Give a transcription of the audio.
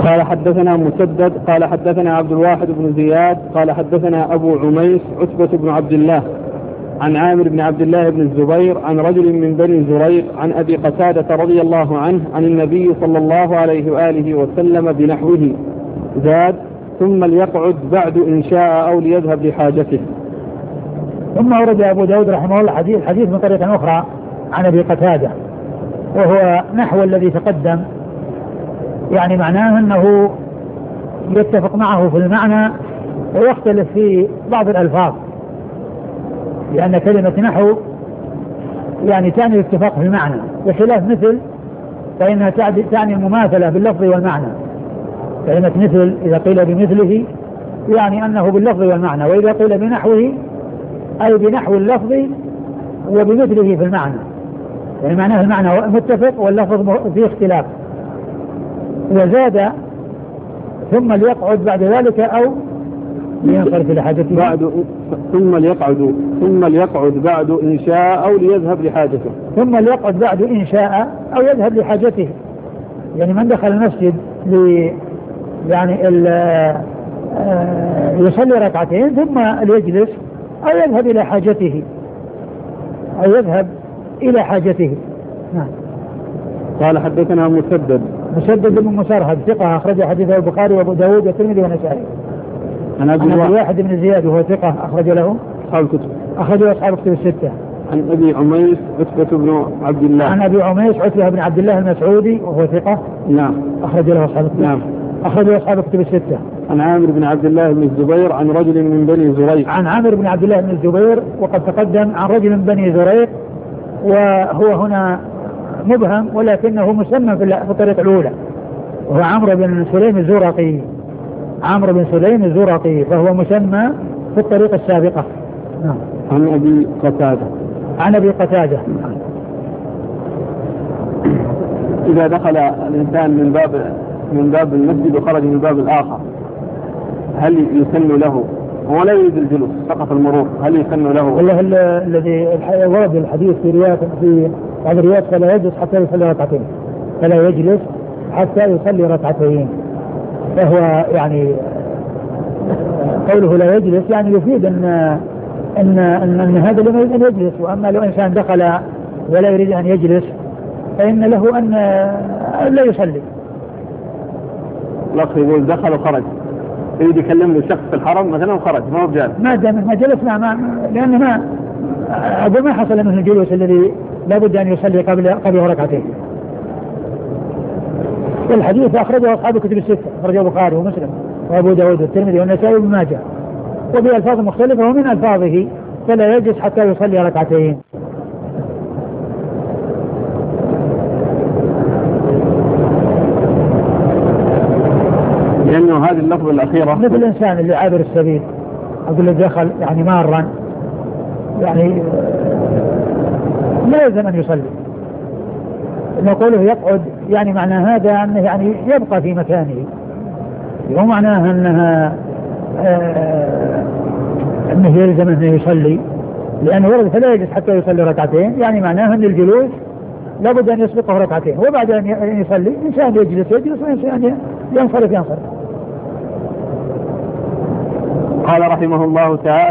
قال حدثنا مسدد قال حدثنا عبد الواحد بن زياد قال حدثنا أبو عميس عتبة بن عبد الله عن عامر بن عبد الله بن الزبير عن رجل من بني زريق عن أبي قتادة رضي الله عنه عن النبي صلى الله عليه وآله وسلم بنحوه زاد ثم ليقعد بعد إن شاء أو ليذهب لحاجته. ثم ورد أبو داود رحمه الله الحديث من طريقة أخرى عن أبي قتادة وهو نحو الذي تقدم، يعني معناه أنه يتفق معه في المعنى ويختلف في بعض الألفاظ، لأن كلمة نحو يعني تعني الاتفاق في المعنى، بخلاف مثل فإنها تعني المماثلة باللفظ والمعنى. كلمة مثل إذا قيل بمثله يعني أنه باللفظ والمعنى، وإذا قيل بنحوه أي بنحو اللفظ وبمثله في المعنى، يعني معناه المعنى متفق واللفظ فيه اختلاف. وزاد ثم ليقعد بعد ذلك أو لينصرف لحاجته ثم ليقعد بعد إن شاء أو ليذهب لحاجته. ثم ليقعد بعد إن شاء أو يذهب لحاجته، يعني من دخل المسجد يعني يصلي ركعتين ثم ليجلس أو يذهب إلى حاجته نعم. قال حدثنا مسدد بن مسرهد ثقة أخرج حديثه البخاري وأبو داود والترمذي والنسائي. عن أبي الواحد بن زياد وهو ثقة أخرج له أصحاب الكتب الستة. عن أبي عميس عتبة بن عبد الله. عن أبي عميس عتبة بن عبد الله المسعودي وهو ثقة. نعم. أخرج له أصحاب الكتب. نعم. أخرج له أصحاب الكتب الستة. عن عامر بن عبد الله بن الزبير عن رجل من بني زريق. عن عامر بن عبد الله بن الزبير وقد تقدم عن رجل من بني زريق، وهو هنا مبهم ولكنه مسمى في الطريقة الأولى، وهو عمرو بن سليم الزرقي، فهو مسمى في الطريقة السابقة. نعم. عن أبي قتادة. إذا دخل الإنسان من باب المسجد وخرج من باب الآخر هل يسن له ولا يريد الجلوس فقط المرور، هل يسن له؟ والله الذي ورد الحديث في بعض الروايات فلا يجلس حتى يصلي ركعتين، فهو يعني قوله لا يجلس يعني يفيد أن هذا لم يريد أن يجلس. وأما لو إنسان دخل ولا يريد أن يجلس فإن له أن لا يصلي. الأخ يقول دخل وخرج، يريد يكلم له شخص في الحرم مثلا وخرج ما هو بجالس، ما دام ما جلس لأن ما حصل منه الجلوس الذي لا بد أن يصلي قبل ركعتين. الحديث أخرجه أصحاب الكتب الستة، أخرجه البخاري ومسلم وأبو داود والترمذي والنسائي وابن ماجه، وبألفاظ مختلفة، ومن ألفاظه فلا يجلس حتى يصلي ركعتين. لأنه هذه اللفظة الأخيرة مثل الإنسان اللي عابر السبيل أو اللي دخل يعني مارا يعني لا يلزم أن يصلي. نقوله يقعد يعني معنى هذا أنه يعني يبقى في مكانه، وهو معناها أنه يلزم أنه يصلي، لأنه ورد فلا يجلس حتى يصلي ركعتين، يعني معناها أن الجلوس لابد أن يسبقه ركعتين، وبعد أن يصلي إنسان يجلس وإنسان ينصرف. قال رحمه الله تعالى